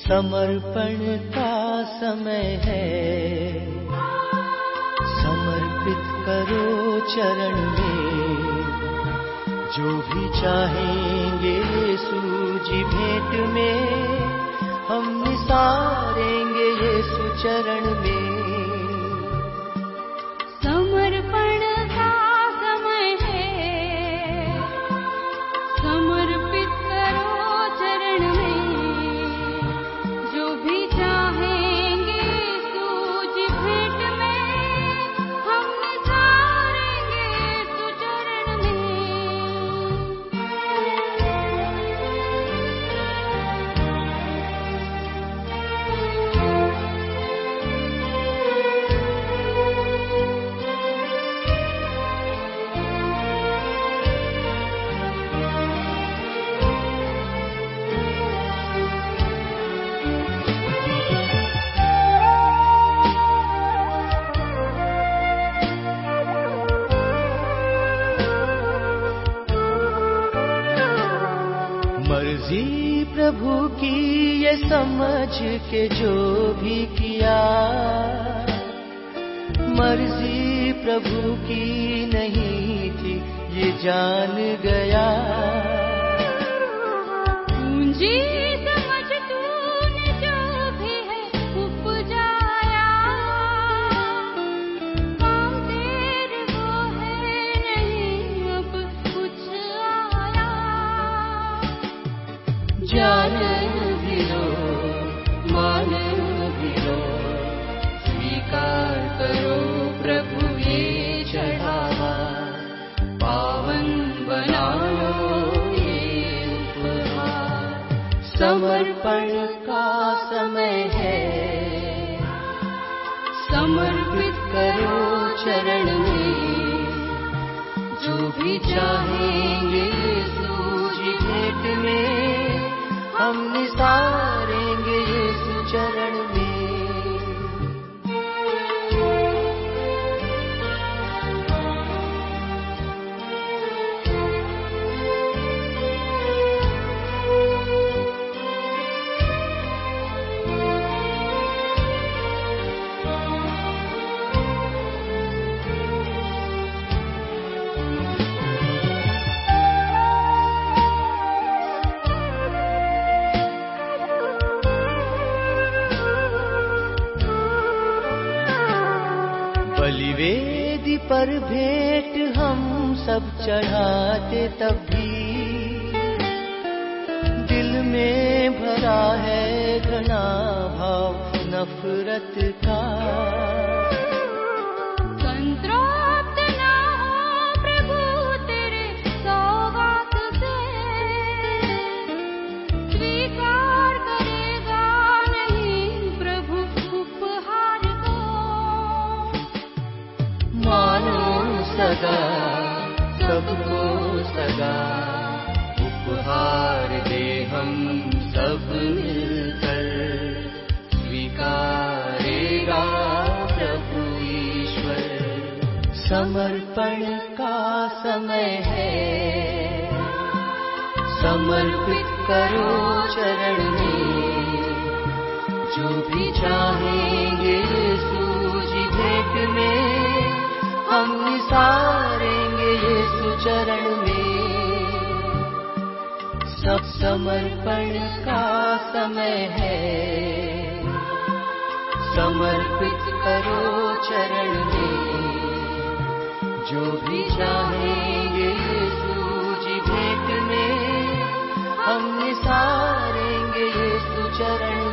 समर्पण का समय है, समर्पित करो चरण में। जो भी चाहेंगे यीशु जी भेंट में, हम निसारेंगे यीशु चरण में। समर्पण का समय है, समर्पित करो चरण में। जो भी चाहेंगे यीशु जी भेंट में, हम निसारेंगे यीशु चरण में। मर्जी प्रभु की ये समझ के जो भी किया, मर्जी प्रभु की नहीं थी ये जान गया। पूंजी समझ तूने जो भी है उपजाया, काम तेरे वो है नहीं अब कुछ आया। जान भी लो, मान भी लो, स्वीकार करो प्रभु ये चढ़ावा। पावन बना लो ये उपहार। समर्पण का समय है, समर्पित करो चरण में। जो भी चाहेंगे यीशु जी भेंट में, हम निसारेंगे यीशु चरण में। बलिवेदी पर भेंट हम सब चढ़ाते तब भी, दिल में भरा है घना भाव नफरत का। संतृप्त ना हो प्रभु तेरे सौगात से, स्वीकार करेगा नहीं प्रभु उपहार को। मानो सगा सबको सगा, उपहार दे हम सब मिलकर। स्वीकारेगा प्रभु ईश्वर। समर्पण का समय है, समर्पित करो चरण में। जो भी चाहेंगे यीशु जी भेंट में, हम निसारेंगे यीशु चरण में। सब समर्पण का समय है, समर्पित करो चरण में। जो भी चाहेंगे यीशु जी भेंट में, हम निसारेंगे यीशु चरण